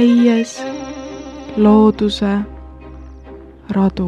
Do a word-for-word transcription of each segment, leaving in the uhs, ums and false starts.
käies looduse radu.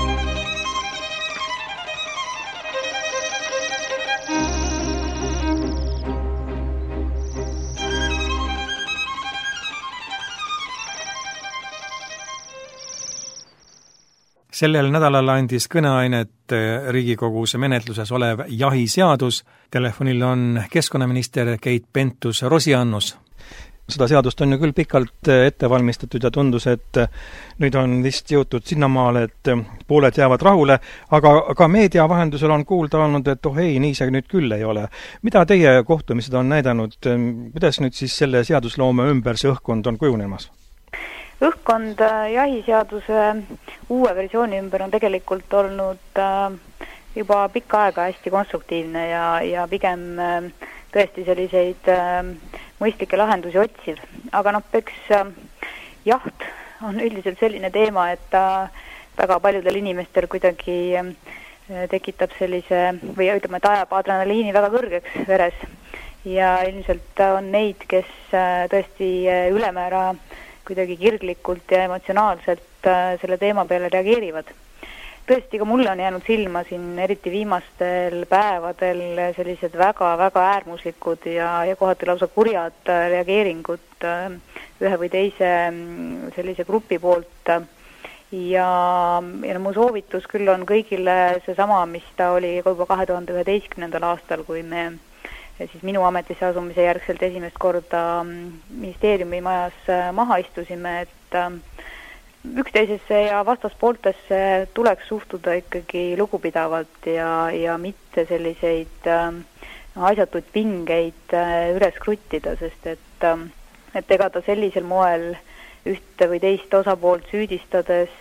Sellel nädalal andis kõneainet Riigikogus menetluses olev jahiseadus. Telefonil on keskkonnaminister Keit Pentus-Rosimannus. Seda seadust on ju küll pikalt ette valmistatud ja tundus, et nüüd on vist jõutud sinnamaale, et pooled jäävad rahule, aga ka meedia vahendusel on kuulda olnud, et oh ei, nii see nüüd küll ei ole. Mida teie kohtumised on näidanud, kuidas nüüd siis selle seadusloome ümber see õhkkond on kujunemas? Õhkkond jahiseaduse uue versiooni ümber on tegelikult olnud juba pikka aega hästi konstruktiivne ja, ja pigem tõesti selliseid mõistlikke lahendusi otsiv. Aga noh, eks jaht on üldiselt selline teema, et ta väga paljudel inimestel kuidagi tekitab sellise, või ütleme, et ajab adrenaliini väga kõrgeks veres. Ja ilmselt on neid, kes tõesti ülemäära kuidagi kirglikult ja emotsionaalselt selle teema peale reageerivad. Tõesti, ka mulle on jäänud silma siin eriti viimastel päevadel sellised väga-väga äärmuslikud ja, ja kohati lausa kurjad reageeringud ühe või teise sellise grupi poolt. Ja, ja mu soovitus küll on kõigile seesama, mis ta oli juba kahe tuhande üheteistkümnendal aastal, kui me siis minu ametisse asumise järgselt esimest korda ministeeriumi majas maha istusime, et üksteisesse ja vastaspooltesse tuleks suhtuda ikkagi lugupidavalt ja, ja mitte selliseid no, asjatuid pingeid üles kruttida, sest et, et ega ta sellisel moel ühte või teist osapoolt süüdistades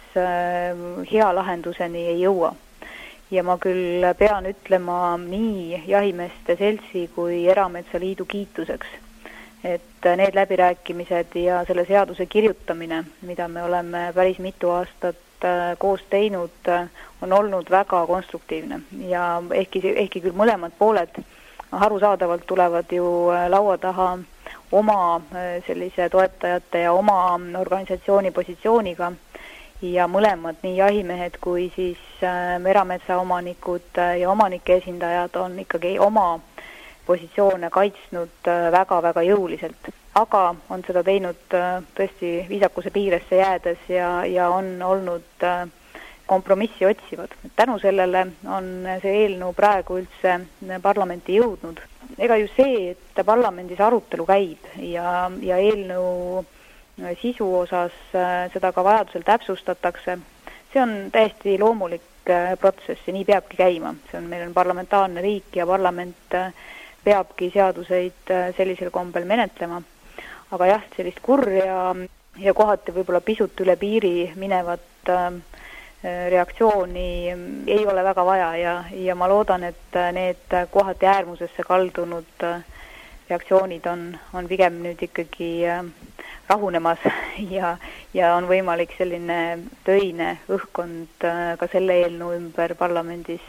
hea lahenduseni ei jõua. Ja ma küll pean ütlema nii jahimeeste seltsi kui Erametsaliidu kiituseks, et need läbirääkimised ja selle seaduse kirjutamine, mida me oleme päris mitu aastat koos teinud, on olnud väga konstruktiivne. Ja ehkki, ehkki küll mõlemad pooled arusaadavalt tulevad ju laua taha oma sellise toetajate ja oma organisatsiooni positsiooniga, ja mõlemad, nii jahimehed kui siis erametsaomanikud ja omanike esindajad on ikkagi oma positsioone kaitsnud väga-väga jõuliselt. Aga on seda teinud tõesti viisakuse piiresse jäädes ja, ja on olnud kompromissi otsivad. Tänu sellele on see eelnõu praegu üldse parlamenti jõudnud. Ega ju see, et parlamendis arutelu käib ja, ja eelnõu sisu osas seda ka vajadusel täpsustatakse. See on täiesti loomulik protsess ja nii peabki käima. See on, meil on parlamentaarne riik ja parlament peabki seaduseid sellisel kombel menetlema. Aga jah, sellist kurja ja kohati võib-olla pisut üle piiri minevat reaktsiooni ei ole väga vaja ja, ja ma loodan, et need kohati äärmusesse kaldunud reaktsioonid on, on pigem nüüd ikkagi rahunemas ja, ja on võimalik selline töine õhkkond ka selle eelnõu ümber parlamendis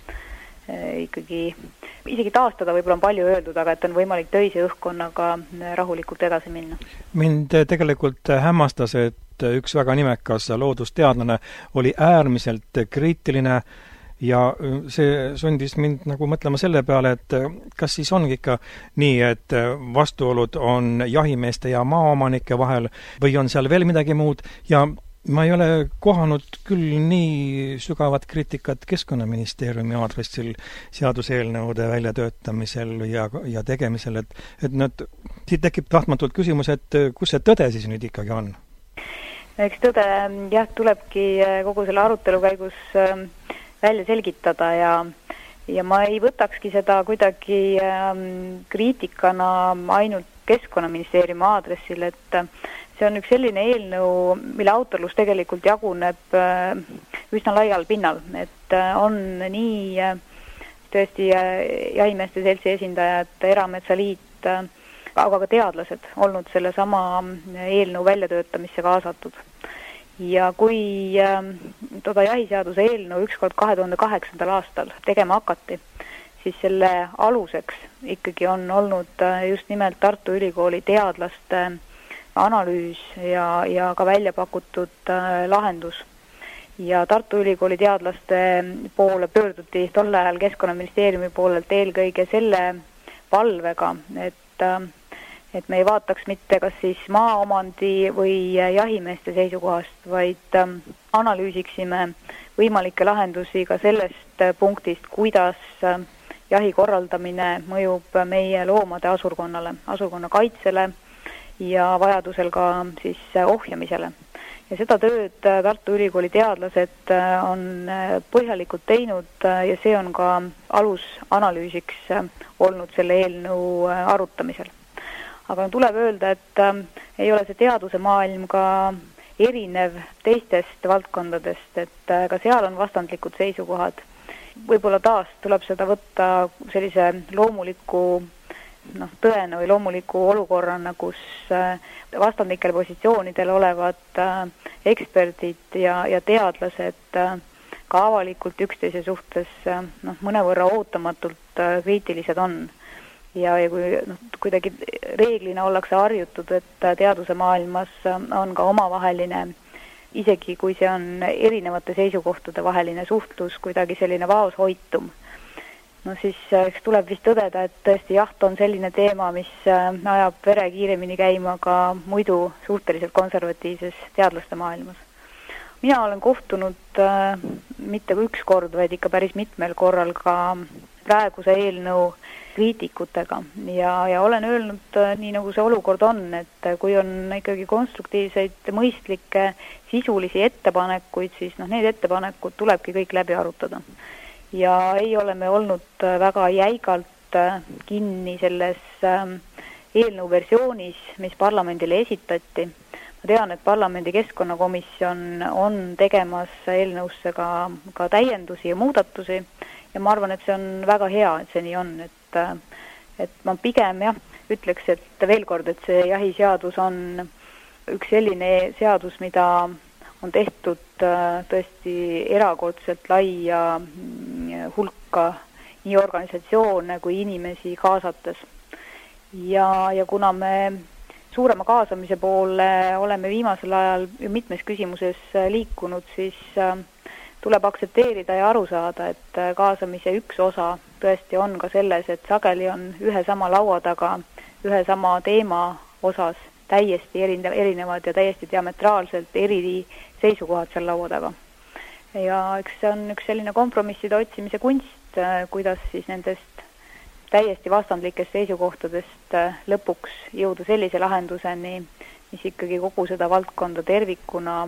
ikkagi isegi taastada, võib-olla on palju öeldud, aga et on võimalik töise õhkkonnaga rahulikult edasi minna. Mind tegelikult hämmastas, et üks väga nimekas loodusteadlane oli äärmiselt kriitiline ja see sundis mind nagu mõtlema selle peale, et kas siis ongi ikka nii, et vastuolud on jahimeeste ja maaomanike vahel või on seal veel midagi muud ja ma ei ole kohanud küll nii sügavat kriitikat Keskkonnaministeeriumi aadressil seaduseelnõude väljatöötamisel ja, ja tegemisel, et, et nad, siit tekib tahtmatult küsimus, et kus see tõde siis nüüd ikkagi on? Eks tõde jah, tulebki kogu selle arutelu käigus välja selgitada ja, ja ma ei võtakski seda kuidagi ähm, kriitikana ainult Keskkonnaministeeriumi aadressil, et see on üks selline eelnõu, mille autorlus tegelikult jaguneb äh, üsna laial pinnal, et äh, on nii äh, tõesti äh, jahimeeste seltsi esindajad, Erametsaliit, äh, aga ka teadlased olnud selle sama eelnõu väljatöötamisse kaasatud. Ja kui äh, toda jahiseaduse eelnõu ükskord kahe tuhande kaheksandal aastal tegema hakati, siis selle aluseks ikkagi on olnud just nimelt Tartu Ülikooli teadlaste analüüs ja, ja ka välja pakutud äh, lahendus. Ja Tartu Ülikooli teadlaste poole pöörduti tol ajal Keskkonnaministeeriumi poolelt eelkõige selle palvega, et, et me ei vaataks mitte kas siis maaomandi või jahimeeste seisukohast, vaid analüüsiksime võimalikke lahendusi ka sellest punktist, kuidas jahi korraldamine mõjub meie loomade asurkonnale, asurkonna kaitsele ja vajadusel ka siis ohjamisele. Ja seda tööd Tartu Ülikooli teadlased on põhjalikult teinud ja see on ka alusanalüüsiks olnud selle eelnõu arutamisel. Aga tuleb öelda, et ei ole see teaduse maailm ka erinev teistest valdkondadest, et ka seal on vastandlikud seisukohad. Võib-olla taas tuleb seda võtta sellise loomuliku noh, tõena või loomuliku olukorrana, kus vastandlikel positsioonidel olevad eksperdid ja, ja teadlased ka avalikult üksteise suhtes noh, mõnevõrra ootamatult kriitilised on. Ja, ja kui noh, kuidagi reeglina ollakse harjutud, et teaduse maailmas on ka omavaheline, isegi kui see on erinevate seisukohtade vaheline suhtlus, kuidagi selline vaoshoitum. No siis eks tuleb vist tõdeda, et tõesti jaht on selline teema, mis ajab vere kiiremini käima ka muidu suhteliselt konservatiivses teadlaste maailmas. Mina olen kohtunud äh, mitte kui üks kord, vaid ikka päris mitmel korral ka praeguse eelnõu kriitikutega ja, ja olen öelnud äh, nii nagu see olukord on, et kui on ikkagi konstruktiivseid, mõistlikke, sisulisi ettepanekuid, siis noh, need ettepanekud tulebki kõik läbi arutada. Ja ei ole me olnud väga jäigalt kinni selles eelnõu versioonis, mis parlamendile esitati. Ma tean, et parlamendi keskkonnakomisjon on tegemas eelnõusse ka, ka täiendusi ja muudatusi ja ma arvan, et see on väga hea, et see nii on. Et, et ma pigem jah, ütleks, et veel kord, et see jahiseadus on üks selline seadus, mida on tehtud tõesti erakordselt laia hulka nii organisatsioone kui inimesi kaasates. Ja, ja kuna me suurema kaasamise poole oleme viimasel ajal mitmes küsimuses liikunud, siis tuleb aksepteerida ja aru saada, et kaasamise üks osa tõesti on ka selles, et sageli on ühe sama laua taga, ühe sama teema osas täiesti erinevad ja täiesti diametraalselt eri seisukohad seal laua taga. Ja eks see on üks selline kompromisside otsimise kunst, kuidas siis nendest täiesti vastandlikest seisukohtadest lõpuks jõuda sellise lahenduseni, mis ikkagi kogu seda valdkonda tervikuna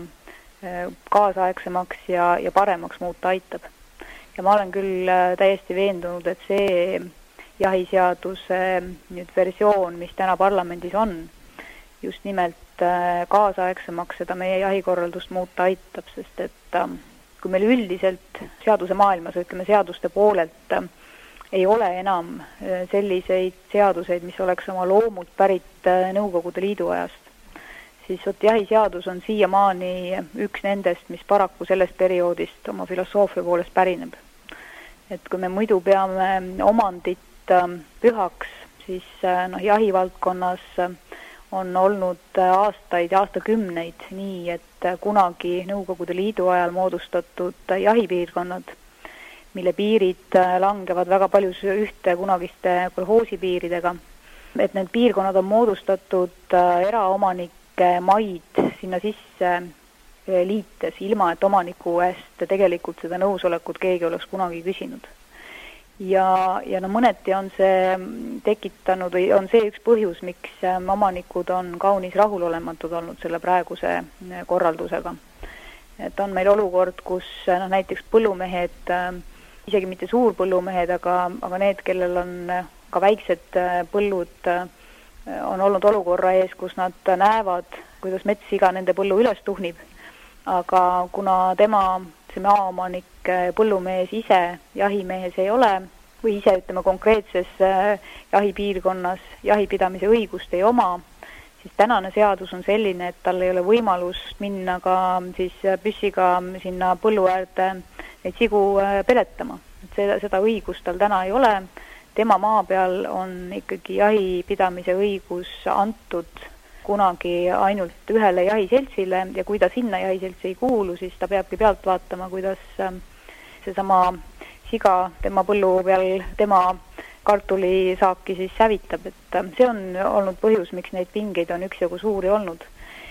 kaasaegsemaks ja, ja paremaks muuta aitab. Ja ma olen küll täiesti veendunud, et see jahiseaduse nüüd versioon, mis täna parlamendis on, just nimelt kaasaegsemaks seda meie jahikorraldust muuta aitab, sest et kui meil üldiselt seaduse maailmas, ütleme seaduste poolelt, ei ole enam selliseid seaduseid, mis oleks oma loomult pärit Nõukogude Liidu ajast, siis võt jahiseadus on siiamaani üks nendest, mis paraku sellest perioodist oma filosoofia poolest pärineb. Et kui me muidu peame omandit pühaks, siis noh, jahivaldkonnas on olnud aastaid ja aastakümneid nii, et kunagi Nõukogude Liidu ajal moodustatud jahipiirkonnad, mille piirid langevad väga paljus ühte kunagiste kolhoosipiiridega, et need piirkonnad on moodustatud eraomanike maid sinna sisse liites, ilma et omaniku eest tegelikult seda nõusolekut keegi oleks kunagi küsinud. Ja, ja no mõneti on see tekitanud või on see üks põhjus, miks omanikud on kaunis rahulolematud olnud selle praeguse korraldusega. Et on meil olukord, kus no, näiteks põllumehed, isegi mitte suurpõllumehed, aga, aga need, kellel on ka väiksed põllud, on olnud olukorra ees, kus nad näevad, kuidas metssiga nende põllu üles tuhnib. Aga kuna tema, see maaomanik, põllumees ise jahimehes ei ole või ise ütleme konkreetses jahipiirkonnas jahipidamise õigust ei oma, siis tänane seadus on selline, et tal ei ole võimalust minna ka siis püssiga sinna põllu äärde neid sigu peletama. Et seda, seda õigust tal täna ei ole. Tema maa peal on ikkagi jahipidamise õigus antud kunagi ainult ühele jahiseltsile ja kui ta sinna jahiseltsi ei kuulu, siis ta peabki pealt vaatama, kuidas seesama siga tema põllu peal tema kartulisaaki siis sävitab, et see on olnud põhjus, miks neid pingeid on üksjagu suuri olnud.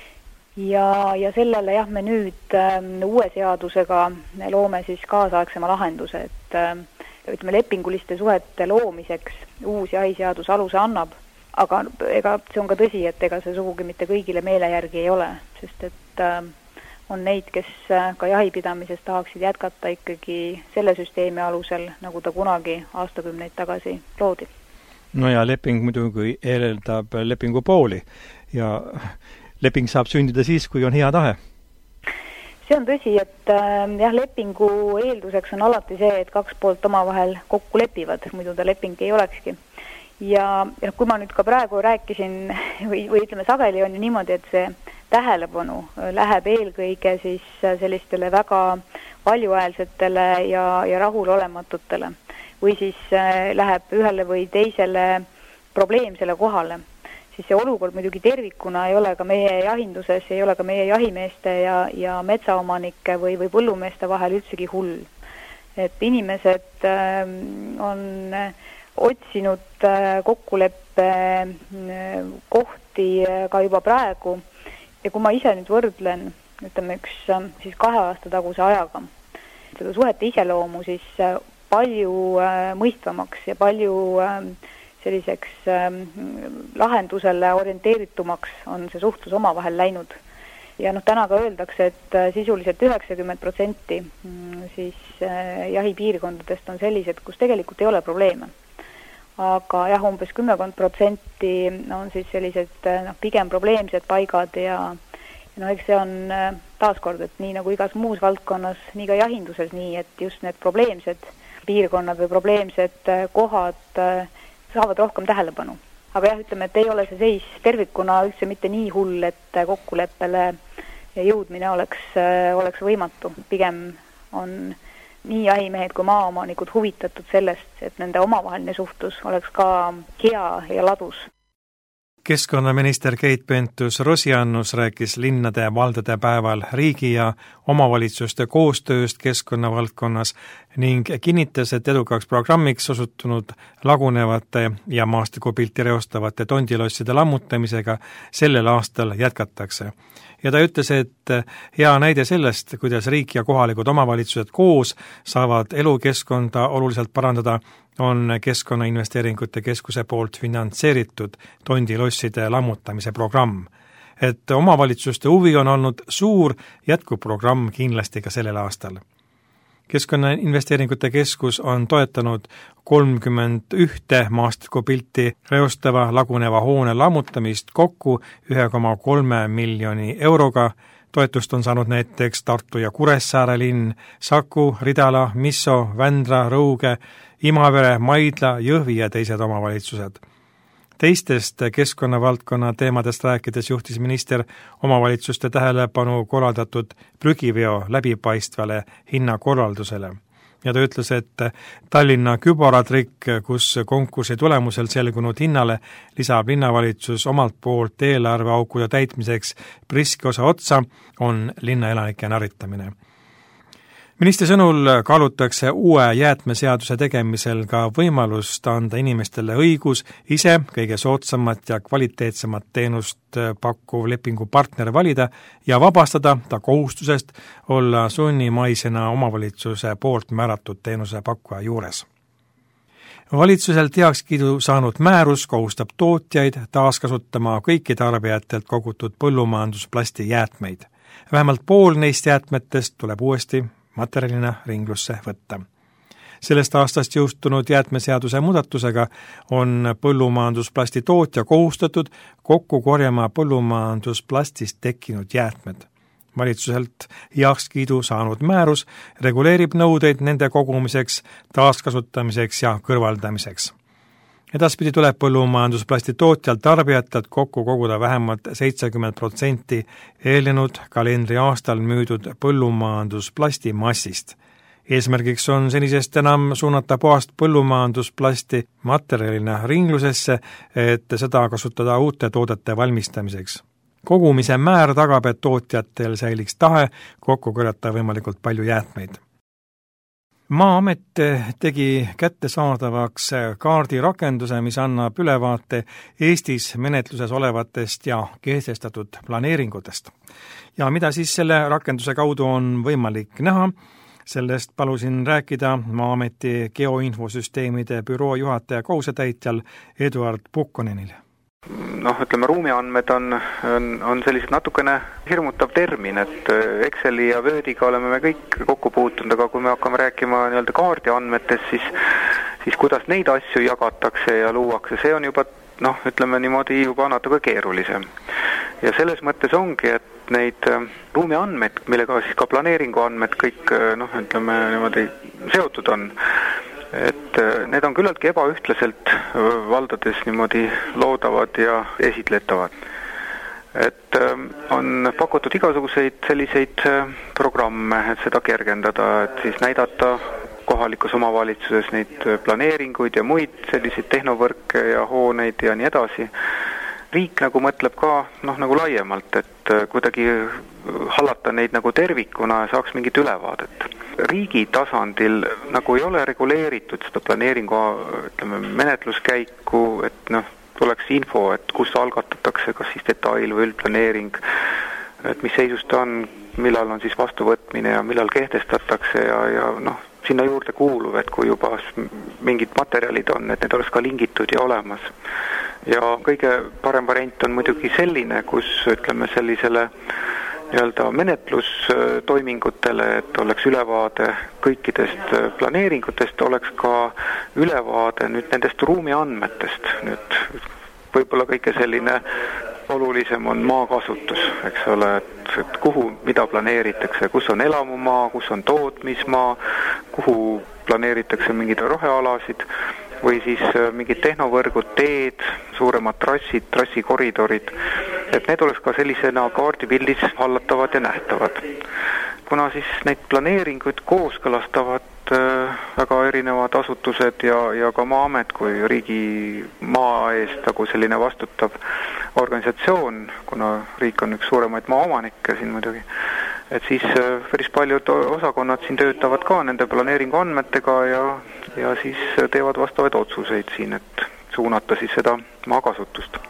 Ja, ja sellele jah, me nüüd äh, uue seadusega loome siis kaasaegsema lahenduse, et äh, ütleme, lepinguliste suhete loomiseks uus jahiseadus aluse annab, aga ega see on ka tõsi, et ega see sugugi mitte kõigile meele järgi ei ole, sest et äh, on neid, kes ka jahipidamises tahaksid jätkata ikkagi selle süsteemi alusel, nagu ta kunagi aastakümneid tagasi loodi. No ja leping muidugi eeldab lepingu pooli ja leping saab sündida siis, kui on hea tahe. See on tõsi, et äh, jah, lepingu eelduseks on alati see, et kaks poolt omavahel kokku lepivad, muidu ta leping ei olekski. Ja, ja kui ma nüüd ka praegu rääkisin või, või ütleme, sageli on ju niimoodi, et see tähelepanu läheb eelkõige siis sellistele väga valjuhäälsetele ja, ja rahulolematutele või siis läheb ühele või teisele probleemsele kohale, siis see olukord muidugi tervikuna ei ole ka meie jahinduses, ei ole ka meie jahimeeste ja, ja metsaomanike või, või põllumeeste vahel üldsegi hull. Et inimesed on otsinud kokkuleppe kohti ka juba praegu. Ja kui ma ise nüüd võrdlen, ütleme üks siis kahe aasta taguse ajaga, seda suhete iseloomu siis palju mõistvamaks ja palju selliseks lahendusele orienteeritumaks on see suhtlus omavahel läinud. Ja noh, täna ka öeldakse, et sisuliselt üheksakümmend protsenti siis jahipiirkondadest on sellised, kus tegelikult ei ole probleeme. Aga jah, umbes kümmekond protsenti on siis sellised noh, pigem probleemsed paigad ja, ja noh, eks see on taaskord, et nii nagu igas muus valdkonnas, nii ka jahinduses nii, et just need probleemsed piirkonnad või probleemsed kohad saavad rohkem tähelepanu. Aga jah, ütleme, et ei ole see seis tervikuna üldse mitte nii hull, et kokkuleppele jõudmine oleks, oleks võimatu. Pigem on nii jahimehed kui maaomanikud huvitatud sellest, et nende omavaheline suhtlus oleks ka hea ja ladus. Keskkonnaminister Keit Pentus-Rosimannus rääkis linnade ja valdade päeval riigi ja omavalitsuste koostööst keskkonnavaldkonnas ning kinnitas, et edukaks programmiks osutunud lagunevate ja maastikupilti reostavate tondilosside lammutamisega sellel aastal jätkatakse. Ja ta ütles, et hea näide sellest, kuidas riik ja kohalikud omavalitsused koos saavad elukeskkonda oluliselt parandada, on Keskkonnainvesteeringute Keskuse poolt finantseeritud tondilosside lammutamise programm. Et omavalitsuste huvi on olnud suur, jätkub programm kindlasti ka sellel aastal. Keskkonnainvesteeringute Keskus on toetanud kolmkümmend ühte maastikupilti reostava laguneva hoone lammutamist kokku ühe koma kolme miljoni euroga. Toetust on saanud näiteks Tartu ja Kuressaare linn, Saku, Ridala, Misso, Vändra, Rõuge, Imavere, Maidla, Jõhvi ja teised omavalitsused. Teistest keskkonnavaldkonna teemadest rääkides juhtis minister omavalitsuste tähelepanu korraldatud prügiveo läbipaistvale hinnakorraldusele. Ja ta ütles, et Tallinna kübaratrikk, kus konkursi tulemusel selgunud hinnale lisab linnavalitsus omalt poolt eelarveaukude täitmiseks priski osa otsa, on linnaelanike naritamine. Ministri sõnul kaalutakse uue jäätmeseaduse tegemisel ka võimalust anda inimestele õigus ise kõige soodsamat ja kvaliteetsemat teenust pakkuv lepingupartner valida ja vabastada ta kohustusest olla sunnimaisena omavalitsuse poolt määratud teenuse pakkuja juures. Valitsuselt heakskiidu saanud määrus kohustab tootjaid taaskasutama kõiki tarbijatelt kogutud põllumajandusplasti jäätmeid. Vähemalt pool neist jäätmetest tuleb uuesti materjalina ringlusse võtta. Sellest aastast jõustunud jäätmeseaduse muudatusega on põllumajandusplasti tootja kohustatud kokku korjama põllumajandusplastist tekkinud jäätmed. Valitsuselt heakskiidu saanud määrus reguleerib nõudeid nende kogumiseks, taaskasutamiseks ja kõrvaldamiseks. Edaspidi tuleb põllumajandusplasti tootjal tarbijatelt kokku koguda vähemalt seitsekümmend protsenti eelnenud kalendriaastal müüdud põllumajandusplasti massist. Eesmärgiks on senisest enam suunata puhast põllumajandusplasti materjalina ringlusesse, et seda kasutada uute toodete valmistamiseks. kogumise määr tagab, et tootjatel säiliks tahe kokku korjata võimalikult palju jäätmeid. Maa-amet tegi kättesaadavaks kaardirakenduse, mis annab ülevaate Eestis menetluses olevatest ja kehtestatud planeeringutest. Ja mida siis selle rakenduse kaudu on võimalik näha? Sellest palusin rääkida Maa-ameti geoinfosüsteemide büroo juhataja kohusetäitjal Eduard Pukkonenil. Noh, ütleme, ruumiandmed on, on, on sellised natukene hirmutav termin, et Exceli ja Wordiga oleme me kõik kokku puutunud, aga kui me hakkame rääkima nii-öelda kaardiandmetest, siis, siis kuidas neid asju jagatakse ja luuakse, see on juba, noh, ütleme niimoodi juba natuke keerulisem. Ja selles mõttes ongi, et neid ruumiandmed, millega siis ka planeeringuandmed kõik, noh, ütleme niimoodi seotud on, et need on küllaltki ebaühtlaselt valdades niimoodi loodavad ja esitletavad. Et on pakutud igasuguseid selliseid programme, et seda kergendada, et siis näidata kohalikus omavalitsuses neid planeeringuid ja muid selliseid tehnovõrke ja hooneid ja nii edasi. Riik nagu mõtleb ka, noh, nagu laiemalt, et kuidagi hallata neid nagu tervikuna ja saaks mingit ülevaadet. Riigi tasandil nagu ei ole reguleeritud seda planeeringu, ütleme, menetluskäiku, et noh, tuleks info, et kus algatatakse, kas siis detail või üldplaneering, et mis seisus ta on, millal on siis vastuvõtmine ja millal kehtestatakse ja, ja noh, sinna juurde kuuluv, et kui juba mingid materjalid on, et need oleks ka lingitud ja olemas. Ja kõige parem variant on muidugi selline, kus ütleme sellisele nii-öelda menetlustoimingutele, et oleks ülevaade kõikidest planeeringutest, oleks ka ülevaade nüüd nendest ruumiandmetest. Nüüd võib-olla kõige selline olulisem on maakasutus, eks ole, et, et kuhu, mida planeeritakse, kus on elamumaa, kus on tootmismaa, kuhu planeeritakse mingid rohealasid või siis mingid tehnovõrgud, teed, suuremad trassid, trassikoridorid, et need oleks ka sellisena kaardipildis hallatavad ja nähtavad. Kuna siis neid planeeringuid kooskõlastavad väga erinevad asutused ja, ja ka Maa-amet kui riigi maa eest nagu selline vastutav organisatsioon, kuna riik on üks suuremaid maaomanikke siin muidugi, et siis päris paljud osakonnad siin töötavad ka nende planeeringu andmetega ja, ja siis teevad vastavaid otsuseid siin, et suunata siis seda maakasutust.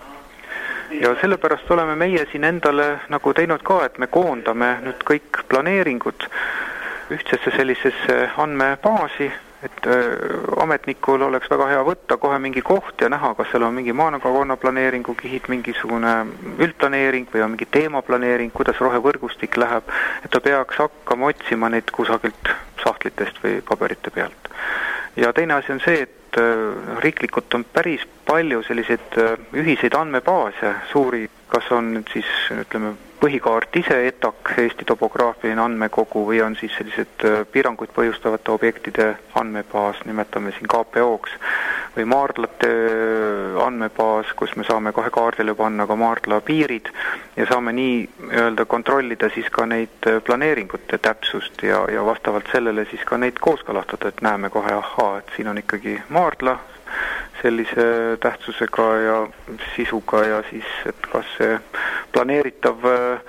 Ja sellepärast oleme meie siin endale nagu teinud ka, et me koondame nüüd kõik planeeringud ühtsesse sellisesse andmebaasi, et ametnikul oleks väga hea võtta kohe mingi koht ja näha, kas seal on mingi maanakakonna planeeringu kihid, mingisugune üldplaneering või on mingi teemaplaneering, kuidas rohevõrgustik läheb, et ta peaks hakkama otsima neid kusagilt sahtlitest või paberite pealt. Ja teine asi on see, et riiklikult on päris palju selliseid ühiseid andmebaase, suuri, kas on nüüd siis, ütleme, põhikaart ise, E T A K, Eesti topograafiline andmekogu või on siis sellised piiranguid põhjustavate objektide andmebaas, nimetame siin K P O-ks, või maardlate andmebaas, kus me saame kohe kaardile panna ka maardla piirid ja saame nii öelda kontrollida siis ka neid planeeringute täpsust ja, ja vastavalt sellele siis ka neid kooskõlastada, et näeme kohe, ahaa, et siin on ikkagi maardla sellise tähtsusega ja sisuga ja siis, et kas see planeeritav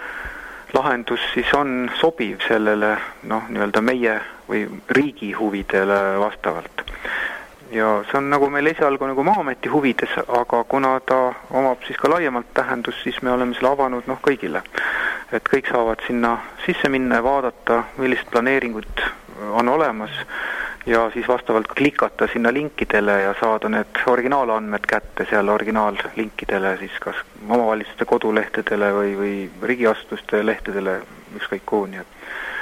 lahendus siis on sobiv sellele, noh, nii-öelda meie või riigi huvidele vastavalt. Ja see on nagu meil esialgu nagu Maa-ameti huvides, aga kuna ta omab siis ka laiemalt tähendus, siis me oleme selle avanud noh kõigile. Et kõik saavad sinna sisse minna ja vaadata, millist planeeringut on olemas ja siis vastavalt klikata sinna linkidele ja saada need originaalandmed kätte seal originaallinkidele siis kas omavalitsuste kodulehtedele või, või riigiasutuste lehtedele ükskõik kuhu, nii et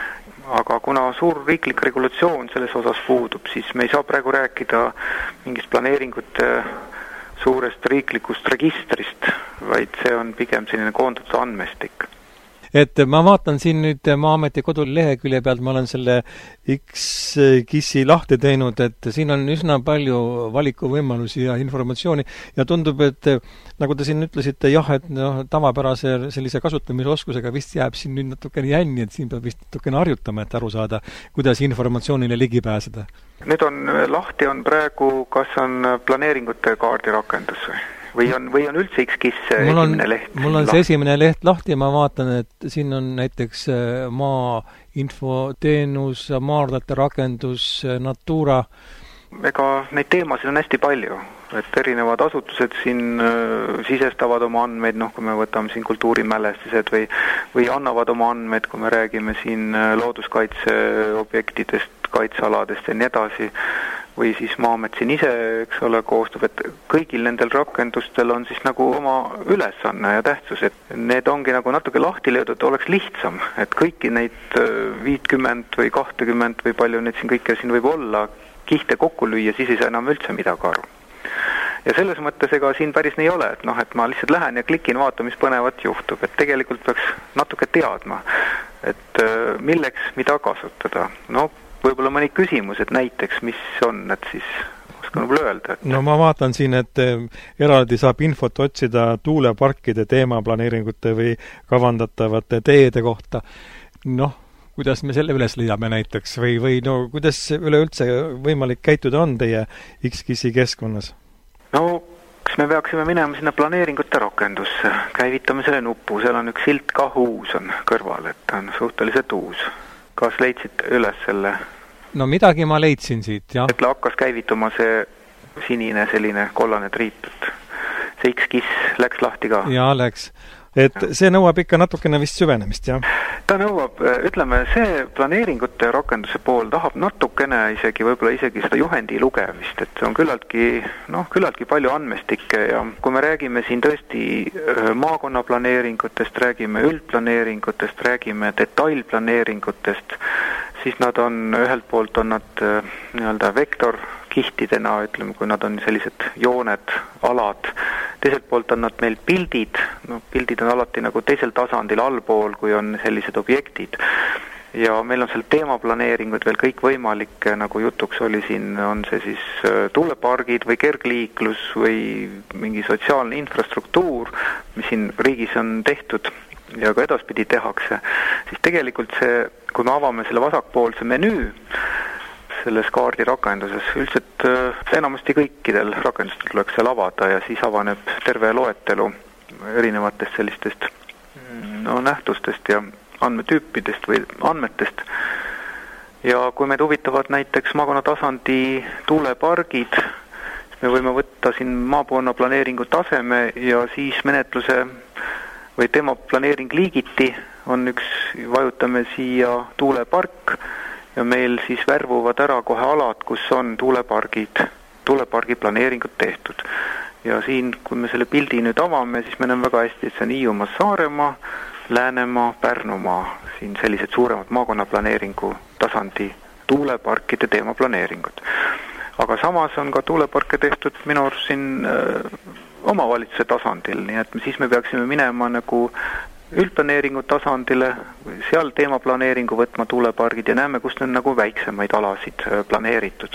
aga kuna suur riiklik regulatsioon selles osas puudub, siis me ei saa praegu rääkida mingist planeeringute suurest riiklikust registrist, vaid see on pigem selline koondatud andmestik. Et ma vaatan siin nüüd Maa-ameti kodulehekülje pealt, ma olen selle X-kissi lahti teinud, et siin on üsna palju valikuvõimalusi ja informatsiooni ja tundub, et nagu te siin ütlesite, jah, et noh, tavapärase sellise kasutamisoskusega vist jääb siin nüüd natukene jänni, et siin peab vist natukene harjutama, et aru saada, kuidas informatsioonile ligi pääseda. Nüüd on lahti on praegu, kas on planeeringute kaardirakendus või? või on, või on üldse X KIS mul on, esimene leht? Mul on see esimene leht lahti ja ma vaatan, et siin on näiteks maa infoteenus, maardlate rakendus, Natura. Ega neid teemasid on hästi palju, et erinevad asutused siin äh, sisestavad oma andmeid, noh, kui me võtame siin kultuurimälestised või, või annavad oma andmeid, kui me räägime siin looduskaitseobjektidest, kaitsealadest ja nii edasi, või siis Maa-amet siin ise, eks ole, koostab, et kõigil nendel rakendustel on siis nagu oma ülesanne ja tähtsus, et need ongi nagu natuke lahti löödud, oleks lihtsam, et kõiki neid viitkümmend või kahtekümmend või palju neid siin kõike siin võib olla, kihte kokku lüüa, siis ei saa enam üldse midagi aru. Ja selles mõttes ega siin päris nii ole, et noh, et ma lihtsalt lähen ja klikin, vaata, mis põnevat juhtub, et tegelikult peaks natuke teadma, et milleks, mida kasutada. No, võib-olla mõni küsimus, et näiteks, mis on, et siis oskan võib-olla öelda. Et... No ma vaatan siin, et eraldi saab infot otsida tuuleparkide teemaplaneeringute või kavandatavate teede kohta. Noh, kuidas me selle üles leiame näiteks või, või no kuidas üleüldse võimalik käituda on teie X KIS-i keskkonnas? No, kas me peaksime minema sinna planeeringute rakendusse, käivitame selle nupu, seal on üks silt kah uus on kõrval, et on suhteliselt uus. Kas leidsid üles selle? No midagi ma leidsin siit, jah. Et hakkas käivituma see sinine selline kollane triip, et see X KIS läks lahti ka? Jaa, läks. Et see nõuab ikka natukene vist süvenemist, jah? Ta nõuab, ütleme, see planeeringute rakenduse pool tahab natukene isegi, võib-olla isegi seda juhendi lugemist, et see on küllaltki, noh, küllaltki palju andmestikke ja kui me räägime siin tõesti maakonnaplaneeringutest, räägime üldplaneeringutest, räägime detailplaneeringutest, siis nad on, ühelt poolt on nad nii-öelda vektorkihtidena, ütleme, kui nad on sellised jooned, alad, teiselt poolt on nad meil pildid, no pildid on alati nagu teisel tasandil allpool, kui on sellised objektid. Ja meil on seal teemaplaneeringud veel kõik võimalikke, nagu jutuks oli siin, on see siis tuulepargid või kergliiklus või mingi sotsiaalne infrastruktuur, mis siin riigis on tehtud ja ka edaspidi tehakse, siis tegelikult see, kui me avame selle vasakpoolse menüü, selles kaardi rakenduses, üldiselt enamasti kõikidel rakendustel tuleks seal avada ja siis avaneb terve loetelu erinevatest sellistest no, nähtustest ja andmetüüpidest või andmetest. Ja kui meid huvitavad näiteks maakonna tasandi tuulepargid, siis me võime võtta siin maapoonna planeeringu taseme ja siis menetluse või tema planeering liigiti on üks, vajutame siia tuulepark, ja meil siis värvuvad ära kohe alad, kus on tuulepargid, tuulepargi planeeringud tehtud. Ja siin, kui me selle pildi nüüd avame, siis me näeme väga hästi, et see on Hiiumaa, Saaremaa, Läänemaa, Pärnumaa, siin sellised suuremad maakonnaplaneeringu tasandi tuuleparkide teemaplaneeringud. Aga samas on ka tuuleparke tehtud minu arust siin äh, omavalitsuse tasandil, nii et siis me peaksime minema nagu üldplaneeringu tasandile, seal teemaplaneeringu võtma tuulepargid ja näeme, kus on nagu väiksemaid alasid planeeritud.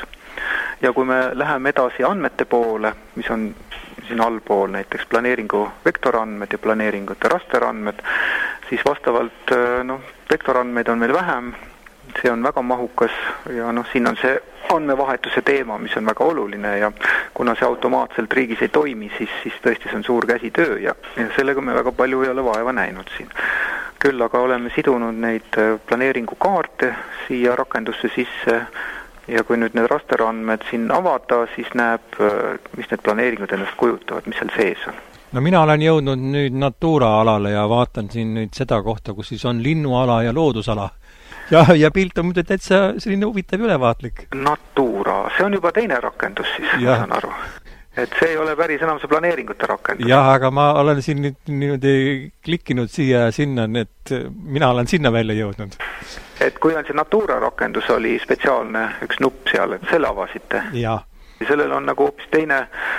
Ja kui me läheme edasi andmete poole, mis on siin allpool näiteks planeeringu vektorandmed ja planeeringute rasterandmed, siis vastavalt no, vektorandmeid on meil vähem, see on väga mahukas ja noh, siin on see andmevahetuse teema, mis on väga oluline ja kuna see automaatselt riigis ei toimi, siis, siis tõesti see on suur käsitöö ja, ja sellega me väga palju ei ole vaeva näinud siin. Küll aga oleme sidunud neid planeeringukaarte siia rakendusse sisse ja kui nüüd need rasterandmed siin avada, siis näeb, mis need planeeringud ennast kujutavad, mis seal sees on. No mina olen jõudnud nüüd Natura alale ja vaatan siin nüüd seda kohta, kus siis on linnuala ja loodusala. Ja, ja pilt on muidu täitsa selline huvitav ülevaatlik. Natura, see on juba teine rakendus siis, ma saan aru. Et see ei ole päris enam see planeeringute rakendus. Jah, aga ma olen siin nüüd niimoodi klikkinud siia ja sinna, et mina olen sinna välja jõudnud. Et kui on see Natura rakendus, oli spetsiaalne üks nupp seal, et selle avasite. Jah. Sellel on nagu hoopis teine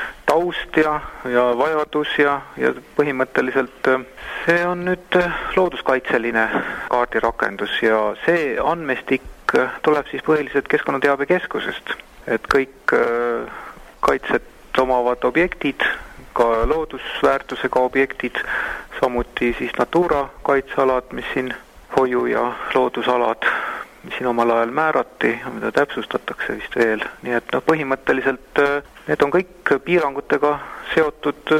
taust ja, ja vajadus ja, ja põhimõtteliselt see on nüüd looduskaitseline kaardirakendus ja see andmestik tuleb siis põhiliselt Keskkonnateabekeskusest, et kõik kaitset omavad objektid, ka loodusväärtusega objektid, samuti siis Natura kaitsealad, mis siin hoiu- ja loodusalad, mis siin omal ajal määrati, mida täpsustatakse vist veel. Nii et no, põhimõtteliselt need on kõik piirangutega seotud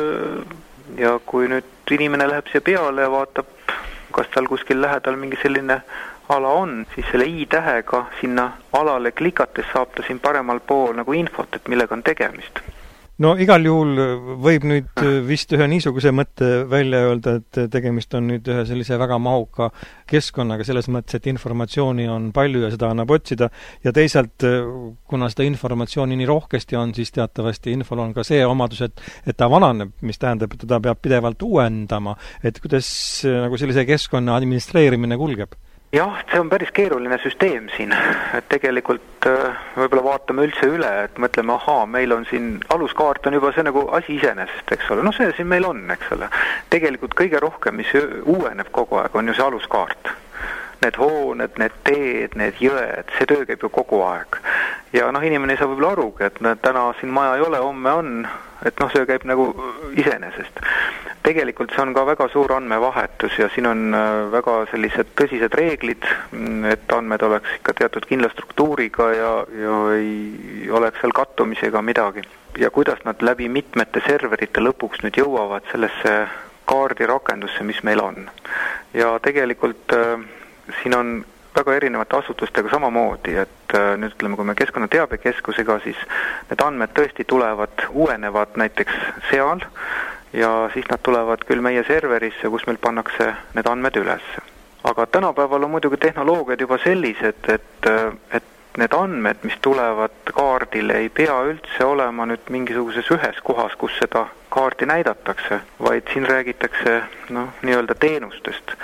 ja kui nüüd inimene läheb siia peale ja vaatab, kas tal kuskil lähedal mingi selline ala on, siis selle i-tähega sinna alale klikates saab ta siin paremal pool nagu infot, et millega on tegemist. No igal juhul võib nüüd vist ühe niisuguse mõtte välja öelda, et tegemist on nüüd ühe sellise väga mahuka keskkonnaga, selles mõttes, et informatsiooni on palju ja seda annab otsida, ja teisalt, kuna seda informatsiooni nii rohkesti on, siis teatavasti infol on ka see omadus, et, et ta vananeb, mis tähendab, et ta peab pidevalt uuendama, et kuidas nagu sellise keskkonna administreerimine kulgeb? Jah, see on päris keeruline süsteem siin, et tegelikult võib-olla vaatame üldse üle, et mõtleme, ahaa, meil on siin, aluskaart on juba see nagu asi iseenesest, eks ole, no see siin meil on, eks ole. Tegelikult kõige rohkem, mis uueneb kogu aeg, on ju see aluskaart. Need hooned, need teed, need jõed, see töö käib ju kogu aeg. Ja noh, inimene ei saa võib-olla arugi, et täna siin maja ei ole, homme on, et noh, see käib nagu iseenesest. Tegelikult see on ka väga suur andmevahetus ja siin on väga sellised tõsised reeglid, et andmed oleks ikka teatud kindla struktuuriga ja, ja ei oleks seal kattumisega midagi. Ja kuidas nad läbi mitmete serverite lõpuks nüüd jõuavad sellesse kaardirakendusse, mis meil on. Ja tegelikult siin on väga erinevate asutustega samamoodi, et nüüd ütleme, kui me Keskkonnateabekeskusega, siis need andmed tõesti tulevad, uuenevad näiteks seal ja siis nad tulevad küll meie serverisse, kus meil pannakse need andmed üles. Aga tänapäeval on muidugi tehnoloogiad juba sellised, et, et need andmed, mis tulevad kaardile, ei pea üldse olema nüüd mingisuguses ühes kohas, kus seda kaarti näidatakse, vaid siin räägitakse noh, nii-öelda teenustest.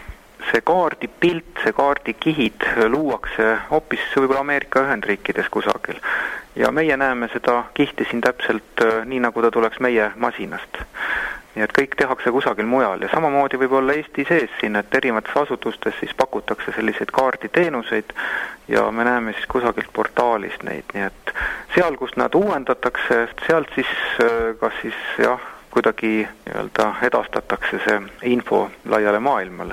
See kaardi pilt, see kaardi kihid luuakse hoopis võib-olla Ameerika Ühendriikides kusagil. Ja meie näeme seda kihti siin täpselt nii, nagu ta tuleks meie masinast. Nii et kõik tehakse kusagil mujal ja samamoodi võib olla Eesti sees siin, et erinevates asutustes siis pakutakse selliseid kaarditeenuseid ja me näeme siis kusagilt portaalist neid. Nii et seal, kus nad uuendatakse, sealt siis kas siis jah, kuidagi nii-öelda edastatakse see info laiale maailmale.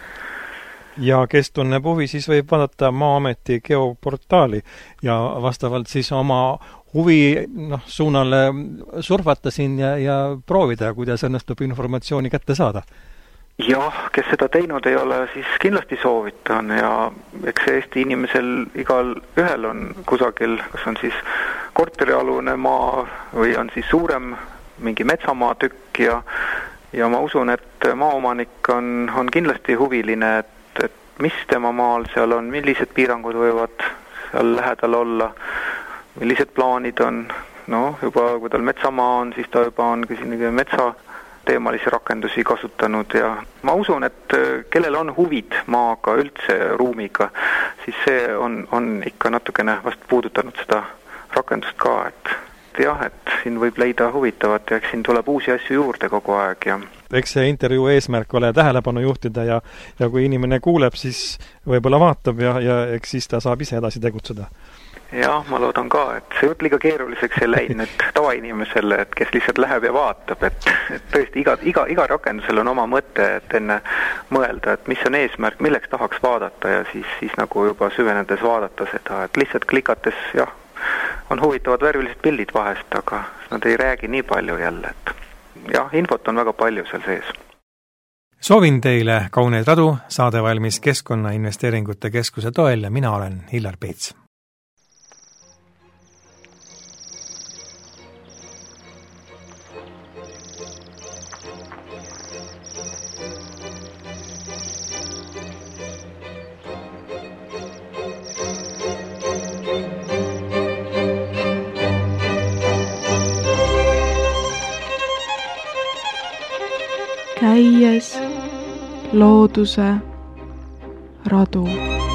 Ja kes tunneb huvi, siis võib vaadata Maa-ameti geoportaali ja vastavalt siis oma huvi noh, suunale surfata siin ja, ja proovida, kuidas õnnestub informatsiooni kätte saada. Jah, kes seda teinud ei ole, siis kindlasti soovitan ja eks Eesti inimesel igal ühel on kusagil, kas on siis korterialune maa või on siis suurem mingi metsamaa tükk ja, ja ma usun, et maaomanik on, on kindlasti huviline, et et mis tema maal seal on, millised piirangud võivad seal lähedal olla, millised plaanid on, no juba kui tal metsamaa on, siis ta juba on siin metsa teemalisi rakendusi kasutanud ja ma usun, et kellel on huvid maaga, üldse ruumiga, siis see on, on ikka natukene vast puudutanud seda rakendust ka, et jah, et siin võib leida huvitavat ja eks siin tuleb uusi asju juurde kogu aeg ja eks see intervjuu eesmärk ole tähelepanu juhtida ja, ja kui inimene kuuleb, siis võib-olla vaatab ja, ja eks siis ta saab ise edasi tegutseda. Jah, ma loodan ka, et see jutt liiga keeruliseks ei läinud nüüd tavainimesele, et kes lihtsalt läheb ja vaatab, et, et tõesti iga, iga, iga rakendusel on oma mõte, et enne mõelda, et mis on eesmärk, milleks tahaks vaadata ja siis, siis nagu juba süvenedes vaadata seda, et lihtsalt klikates, jah, on huvitavad värvilised pildid vahest, aga nad ei räägi nii palju jälle, et jah, infot on väga palju seal sees. Soovin teile kauneid radu, saade valmis Keskkonnainvesteeringute Keskuse toel ja mina olen Hillar Peets. Käies looduse radu.